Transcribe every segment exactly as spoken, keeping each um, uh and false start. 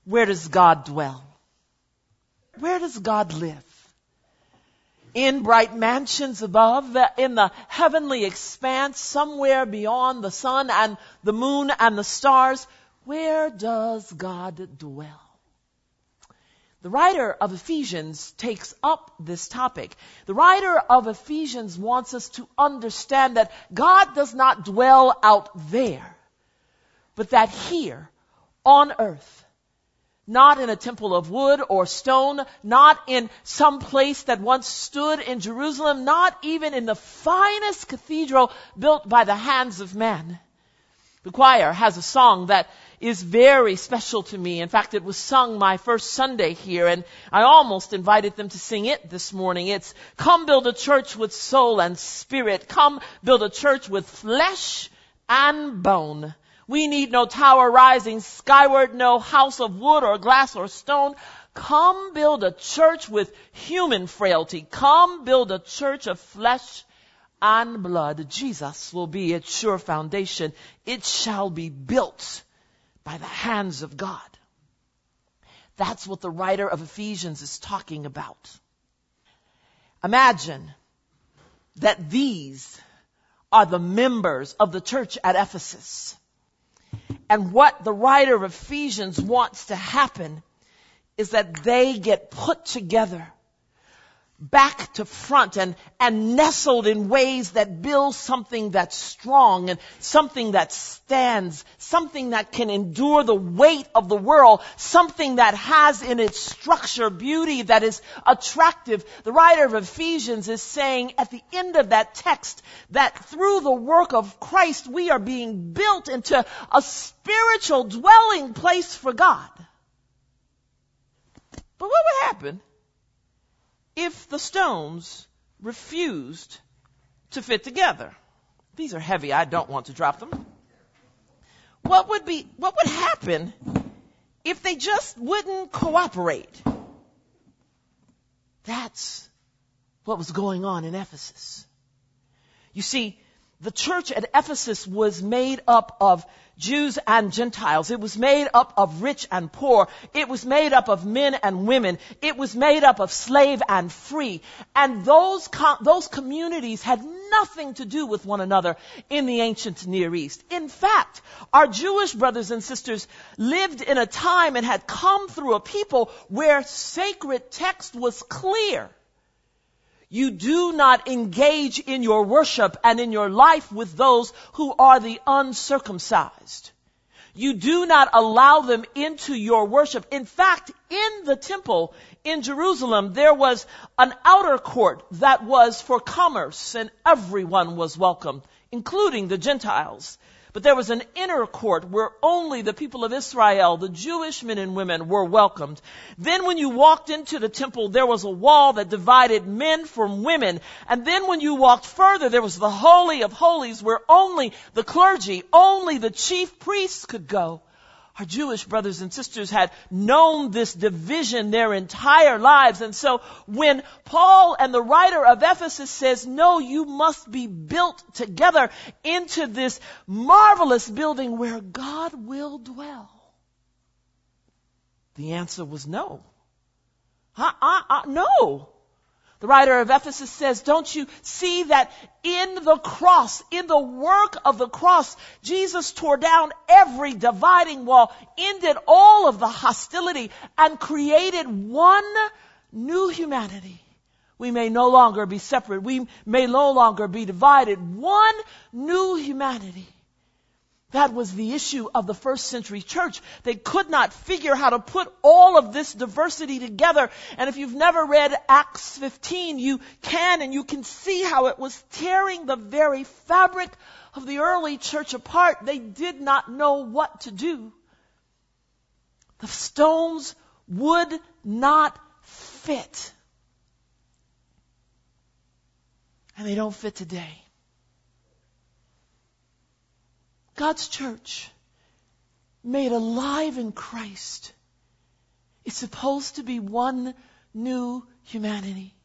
Where does God dwell? Where does God live? In bright mansions above, in the heavenly expanse, somewhere beyond the sun and the moon and the stars, where does God dwell? The writer of Ephesians takes up this topic. The writer of Ephesians wants us to understand that God does not dwell out there, but that here on earth, not in a temple of wood or stone, not in some place that once stood in Jerusalem, not even in the finest cathedral built by the hands of man. The choir has a song that is very special to me. In fact, it was sung my first Sunday here, and I almost invited them to sing it this morning. It's, "Come build a church with soul and spirit. Come build a church with flesh and bone. We need no tower rising skyward, no house of wood or glass or stone. Come build a church with human frailty. Come build a church of flesh and blood. Jesus will be its sure foundation. It shall be built by the hands of God." That's what the writer of Ephesians is talking about. Imagine that these are the members of the church at Ephesus. And what the writer of Ephesians wants to happen is that they get put together back to front and, and nestled in ways that build something that's strong and something that stands, something that can endure the weight of the world, something that has in its structure beauty that is attractive. The writer of Ephesians is saying at the end of that text that through the work of Christ we are being built into a spiritual dwelling place for God. But what would happen if the stones refused to fit together? These are heavy. I don't want to drop them. What would be, what would happen if they just wouldn't cooperate? That's what was going on in Ephesus. You see, the church at Ephesus was made up of Jews and Gentiles. It was made up of rich and poor. It was made up of men and women. It was made up of slave and free. And those com- those communities had nothing to do with one another in the ancient Near East. In fact, our Jewish brothers and sisters lived in a time and had come through a people where sacred text was clear. You do not engage in your worship and in your life with those who are the uncircumcised. You do not allow them into your worship. In fact, in the temple in Jerusalem, there was an outer court that was for commerce, and everyone was welcome, including the Gentiles. But there was an inner court where only the people of Israel, the Jewish men and women, were welcomed. Then when you walked into the temple, there was a wall that divided men from women. And then when you walked further, there was the Holy of Holies where only the clergy, only the chief priests could go. Our Jewish brothers and sisters had known this division their entire lives. And so when Paul and the writer of Ephesus says, no, you must be built together into this marvelous building where God will dwell, the answer was no. Uh, uh, uh, no. The writer of Ephesus says, don't you see that in the cross, in the work of the cross, Jesus tore down every dividing wall, ended all of the hostility, and created one new humanity. We may no longer be separate. We may no longer be divided. One new humanity. That was the issue of the first century church. They could not figure how to put all of this diversity together. And if you've never read Acts fifteen, you can and you can see how it was tearing the very fabric of the early church apart. They did not know what to do. The stones would not fit. And they don't fit today. God's church, made alive in Christ, is supposed to be one new humanity.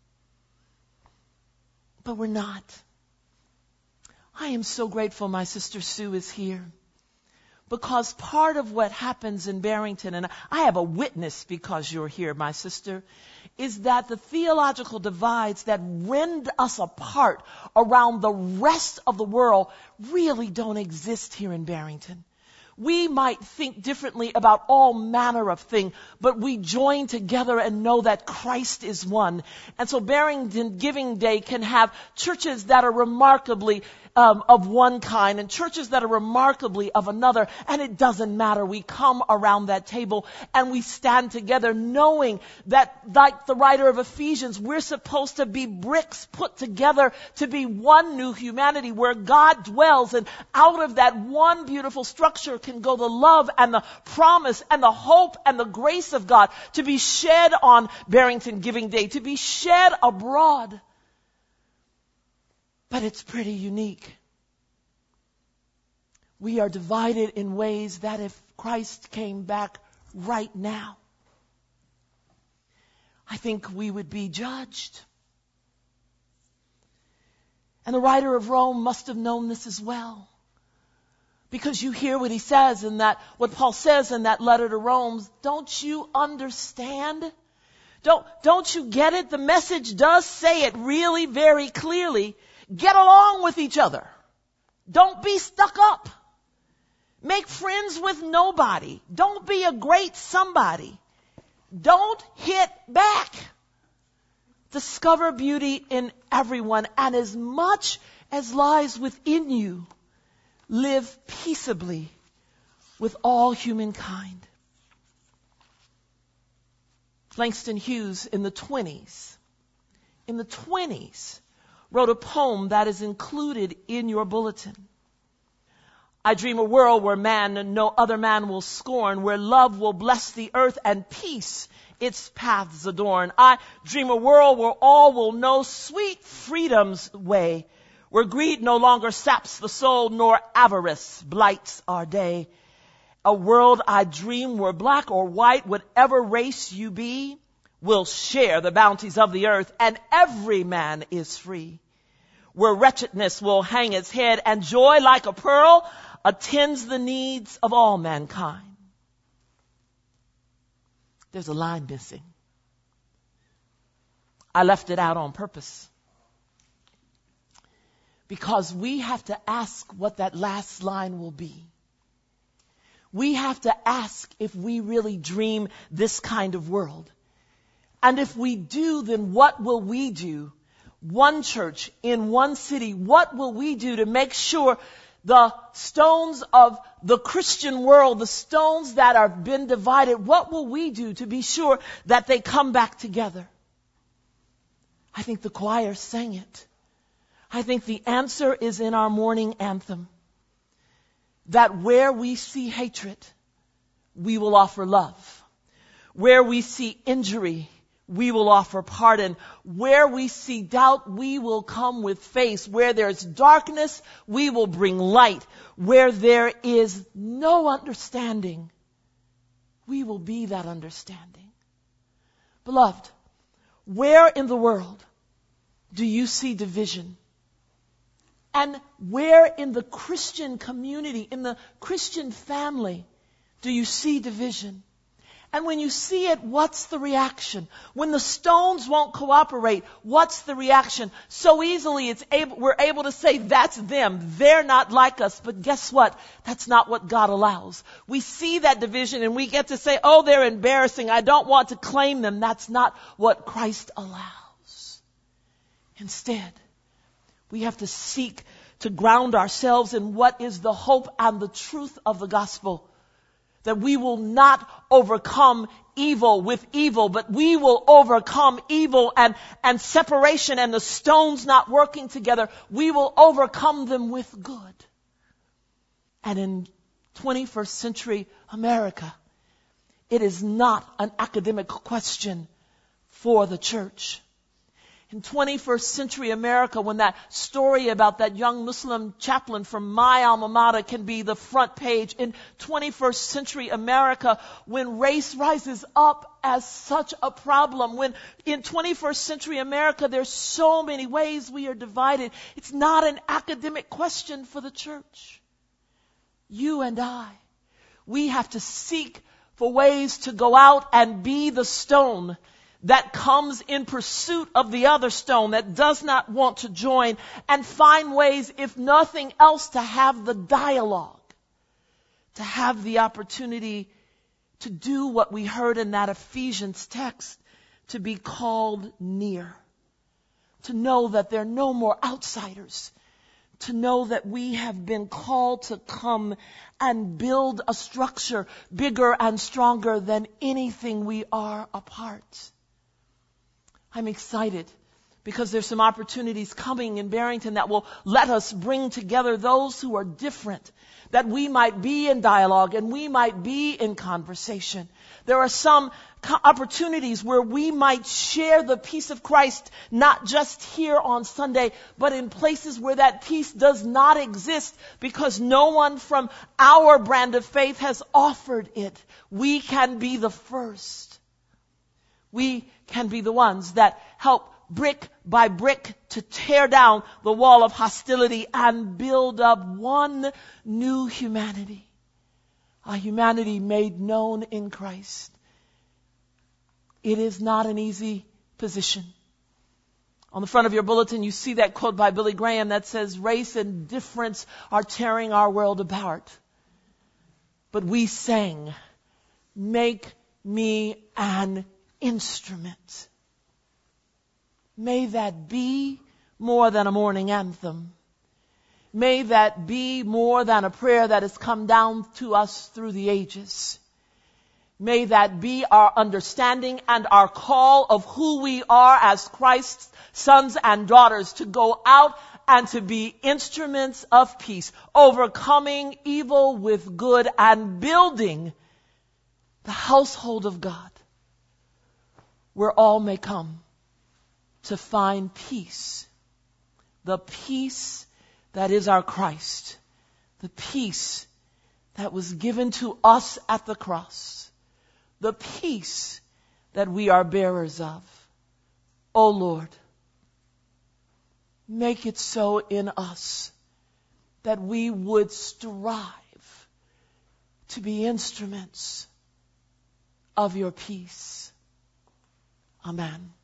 But we're not. I am so grateful my sister Sue is here. Because part of what happens in Barrington, and I have a witness because you're here, my sister, is that the theological divides that rend us apart around the rest of the world really don't exist here in Barrington. We might think differently about all manner of things, but we join together and know that Christ is one. And so Barrington Giving Day can have churches that are remarkably um, of one kind and churches that are remarkably of another. And it doesn't matter. We come around that table and we stand together knowing that, like the writer of Ephesians, we're supposed to be bricks put together to be one new humanity where God dwells, and out of that one beautiful structure can go the love and the promise and the hope and the grace of God to be shed on Barrington Giving Day, to be shed abroad. But it's pretty unique. We are divided in ways that if Christ came back right now, I think we would be judged. And the writer of Rome must have known this as well. Because you hear what he says in that, what Paul says in that letter to Rome. Don't you understand? Don't, don't you get it? The message does say it really very clearly. Get along with each other. Don't be stuck up. Make friends with nobody. Don't be a great somebody. Don't hit back. Discover beauty in everyone, and as much as lies within you, live peaceably with all humankind. Langston Hughes in the twenties, in the twenties, wrote a poem that is included in your bulletin. I dream a world where man no other man will scorn, where love will bless the earth and peace its paths adorn. I dream a world where all will know sweet freedom's way, where greed no longer saps the soul, nor avarice blights our day. A world I dream where black or white, whatever race you be, will share the bounties of the earth, and every man is free. Where wretchedness will hang its head, and joy like a pearl attends the needs of all mankind. There's a line missing. I left it out on purpose. Because we have to ask what that last line will be. We have to ask if we really dream this kind of world. And if we do, then what will we do? One church in one city, what will we do to make sure the stones of the Christian world, the stones that have been divided, what will we do to be sure that they come back together? I think the choir sang it. I think the answer is in our morning anthem. That where we see hatred, we will offer love. Where we see injury, we will offer pardon. Where we see doubt, we will come with faith. Where there's darkness, we will bring light. Where there is no understanding, we will be that understanding. Beloved, where in the world do you see division? And where in the Christian community, in the Christian family, do you see division? And when you see it, what's the reaction? When the stones won't cooperate, what's the reaction? So easily it's able, we're able to say, that's them. They're not like us. But guess what? That's not what God allows. We see that division and we get to say, oh, they're embarrassing. I don't want to claim them. That's not what Christ allows. Instead, we have to seek to ground ourselves in what is the hope and the truth of the gospel. That we will not overcome evil with evil, but we will overcome evil and, and separation and the stones not working together. We will overcome them with good. And in twenty-first century America, it is not an academic question for the church. In twenty-first century America, when that story about that young Muslim chaplain from my alma mater can be the front page, in twenty-first century America, when race rises up as such a problem, when in twenty-first century America there's so many ways we are divided, it's not an academic question for the church. You and I we have to seek for ways to go out and be the stone that comes in pursuit of the other stone that does not want to join, and find ways, if nothing else, to have the dialogue, to have the opportunity to do what we heard in that Ephesians text, to be called near, to know that there are no more outsiders, to know that we have been called to come and build a structure bigger and stronger than anything we are apart. I'm excited because there's some opportunities coming in Barrington that will let us bring together those who are different, that we might be in dialogue and we might be in conversation. There are some opportunities where we might share the peace of Christ, not just here on Sunday, but in places where that peace does not exist because no one from our brand of faith has offered it. We can be the first. We can be the ones that help brick by brick to tear down the wall of hostility and build up one new humanity. A humanity made known in Christ. It is not an easy position. On the front of your bulletin, you see that quote by Billy Graham that says, race and difference are tearing our world apart. But we sang, make me an instrument. May that be more than a morning anthem. May that be more than a prayer that has come down to us through the ages. May that be our understanding and our call of who we are as Christ's sons and daughters, to go out and to be instruments of peace, overcoming evil with good and building the household of God, where all may come to find peace. The peace that is our Christ. The peace that was given to us at the cross. The peace that we are bearers of. O Lord, make it so in us that we would strive to be instruments of your peace. Amen.